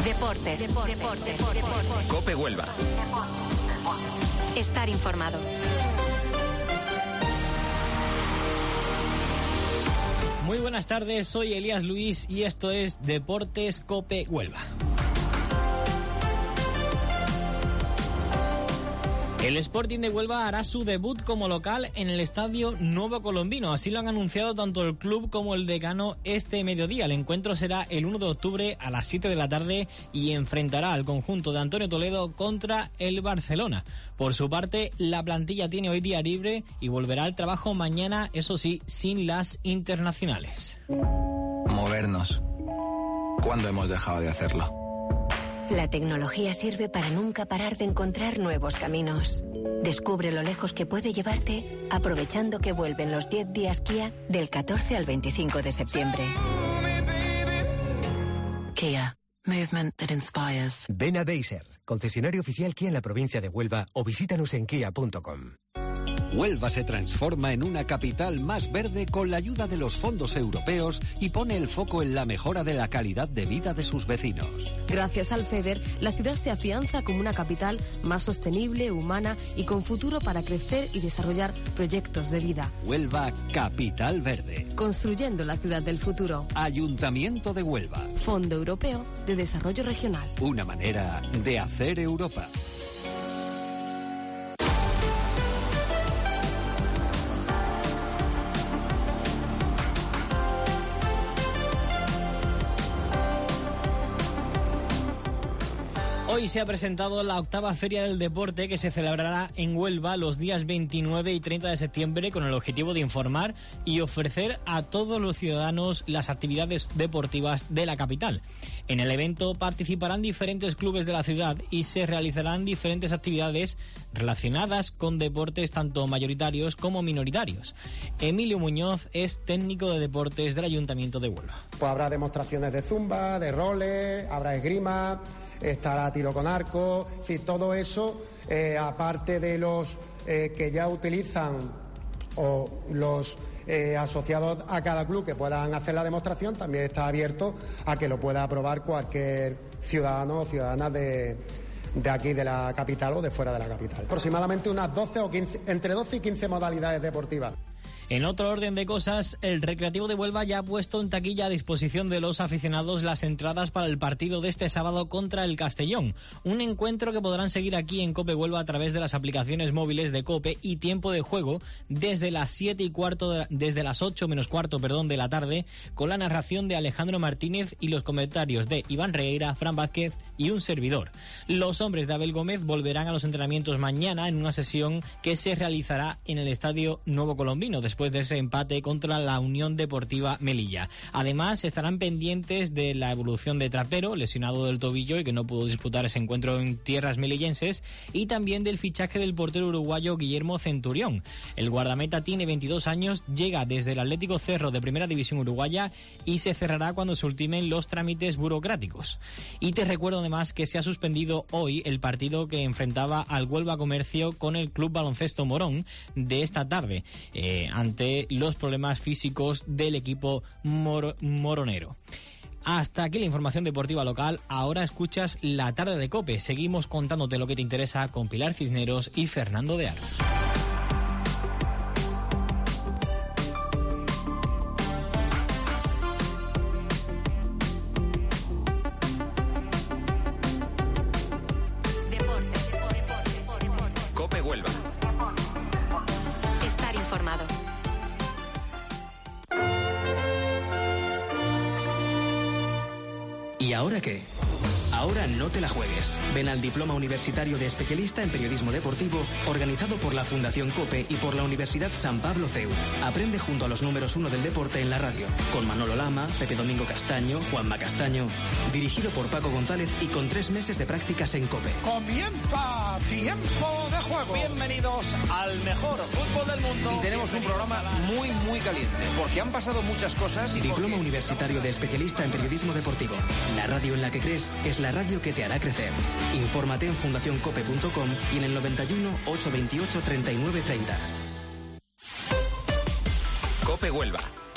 Deportes. COPE Huelva. Estar informado. Muy buenas tardes, soy Elías Luis y esto es Deportes COPE Huelva. El Sporting de Huelva hará su debut como local en el Estadio Nuevo Colombino. Así lo han anunciado tanto el club como el decano este mediodía. El encuentro será el 1 de octubre a las 7 de la tarde y enfrentará al conjunto de Antonio Toledo contra el Barcelona. Por su parte, la plantilla tiene hoy día libre y volverá al trabajo mañana, eso sí, sin las internacionales. Movernos. ¿Cuándo hemos dejado de hacerlo? La tecnología sirve para nunca parar de encontrar nuevos caminos. Descubre lo lejos que puede llevarte aprovechando que vuelven los 10 días Kia del 14 al 25 de septiembre. Kia. Movement that inspires. Ven a Deiser, concesionario oficial Kia en la provincia de Huelva, o visítanos en kia.com. Huelva se transforma en una capital más verde con la ayuda de los fondos europeos y pone el foco en la mejora de la calidad de vida de sus vecinos. Gracias al FEDER, la ciudad se afianza como una capital más sostenible, humana y con futuro para crecer y desarrollar proyectos de vida. Huelva, capital verde. Construyendo la ciudad del futuro. Ayuntamiento de Huelva. Fondo Europeo de Desarrollo Regional. Una manera de hacer Europa. Hoy se ha presentado la 8ª Feria del Deporte que se celebrará en Huelva los días 29 y 30 de septiembre con el objetivo de informar y ofrecer a todos los ciudadanos las actividades deportivas de la capital. En el evento participarán diferentes clubes de la ciudad y se realizarán diferentes actividades relacionadas con deportes tanto mayoritarios como minoritarios. Emilio Muñoz es técnico de deportes del Ayuntamiento de Huelva. Pues habrá demostraciones de zumba, de roller, habrá esgrima, estará tiro con arco, es decir, todo eso, aparte de los que ya utilizan o los asociados a cada club que puedan hacer la demostración, también está abierto a que lo pueda probar cualquier ciudadano o ciudadana de aquí de la capital o de fuera de la capital. Aproximadamente unas 12 o 15, entre 12 y 15 modalidades deportivas. En otro orden de cosas, el Recreativo de Huelva ya ha puesto en taquilla a disposición de los aficionados las entradas para el partido de este sábado contra el Castellón. Un encuentro que podrán seguir aquí en COPE Huelva a través de las aplicaciones móviles de COPE y Tiempo de Juego desde las 8 menos cuarto de la tarde, con la narración de Alejandro Martínez y los comentarios de Iván Regueira, Fran Vázquez y un servidor. Los hombres de Abel Gómez volverán a los entrenamientos mañana en una sesión que se realizará en el Estadio Nuevo Colombino, después de ese empate contra la Unión Deportiva Melilla. Además, estarán pendientes de la evolución de Trapero, lesionado del tobillo y que no pudo disputar ese encuentro en tierras melillenses, y también del fichaje del portero uruguayo Guillermo Centurión. El guardameta tiene 22 años, llega desde el Atlético Cerro de Primera División Uruguaya y se cerrará cuando se ultimen los trámites burocráticos. Y te recuerdo además que se ha suspendido hoy el partido que enfrentaba al Huelva Comercio con el Club Baloncesto Morón de esta tarde, ante los problemas físicos del equipo moronero. Hasta aquí la información deportiva local. Ahora escuchas La Tarde de COPE. Seguimos contándote lo que te interesa con Pilar Cisneros y Fernando de Ars. COPE Huelva. Estar informado. ¿Y ahora qué? Ahora no te la juegues. Ven al Diploma Universitario de Especialista en Periodismo Deportivo, organizado por la Fundación COPE y por la Universidad San Pablo CEU. Aprende junto a los números 1 del deporte en la radio, con Manolo Lama, Pepe Domingo Castaño, Juanma Castaño. Dirigido por Paco González y con 3 meses de prácticas en COPE. ¡Comienza Tiempo de Juego! Bienvenidos al mejor fútbol del mundo. Y tenemos un programa muy caliente, porque han pasado muchas cosas. Diploma Universitario de Especialista en Periodismo Deportivo. La radio en la que crees es la radio que te hará crecer. Infórmate en fundacioncope.com y en el 91 828 3930. COPE Huelva.